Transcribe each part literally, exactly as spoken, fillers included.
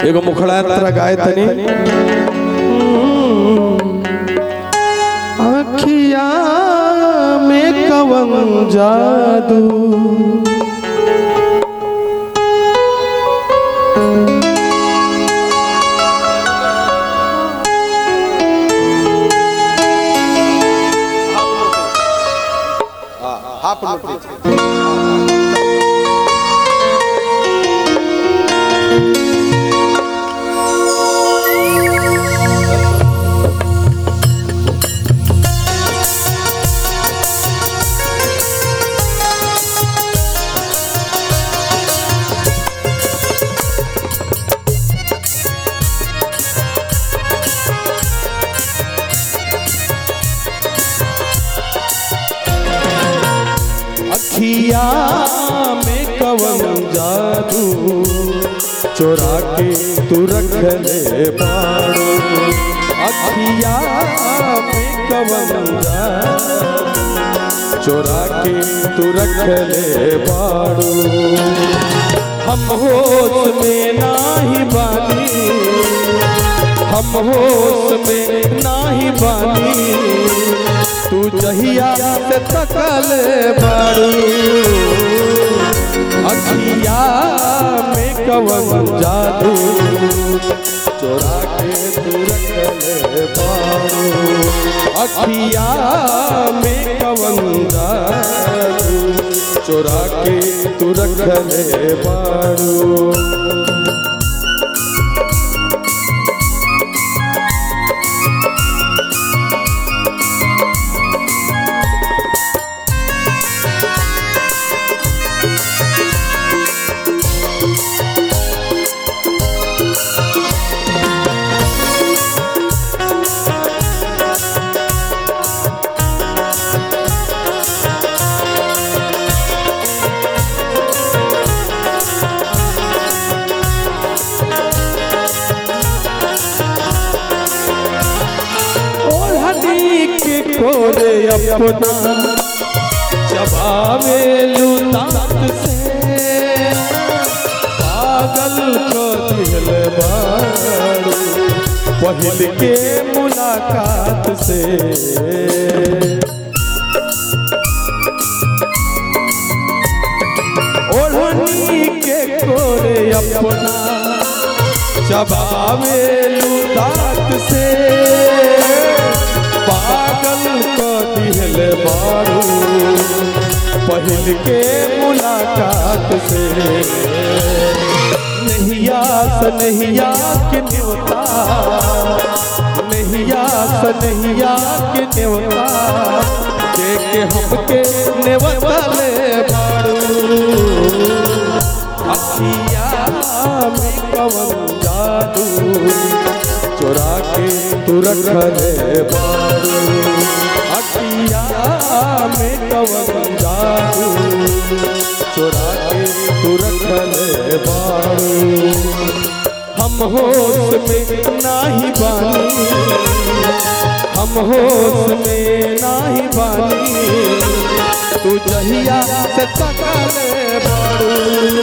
एगो मुखड़ा अंतरा गाय तनी आखिया में कवन जादू हाफ नोट अखिया में कवन जादू चोरा के तू रख ले बाड़ो अखिया में कवन जादू चोरा के तू रख ले बाड़ो हम होश में नाही बानी हम होश में नाही बानी तू जहिया से तकल बाड़ू अखिया में कवन जादू चोरा के तू रख ले बाड़ू अखिया में कवन जादू चोरा के तू रख ले बाड़ू कोरे अपना चबावे लुतात से पागल को दिल बारू पहिल के मुलाकात से ओढ़नी के कोरे अपना चबावे लुतात से पागल को दिल बारू पहिल के मुलाकात से नहिया सनहिया के न्योता नहिया सनहिया के न्योता के के हमके नेवता ले बारू अखिया में कवन जादू चोरा के तू रख ले बारू अखिया में कवन जादू चोरा के तू रख ले बारू हम होश में नाही बानी हम होश में नाही बानी तू जहिया से तकल बारू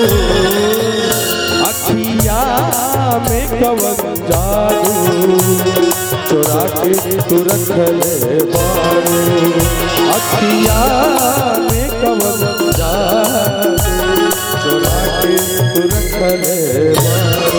अखिया में कवन जादू चोरा के तू रख ले बारू अखिया में कवन जादू चोरा के तू रख ले बारू।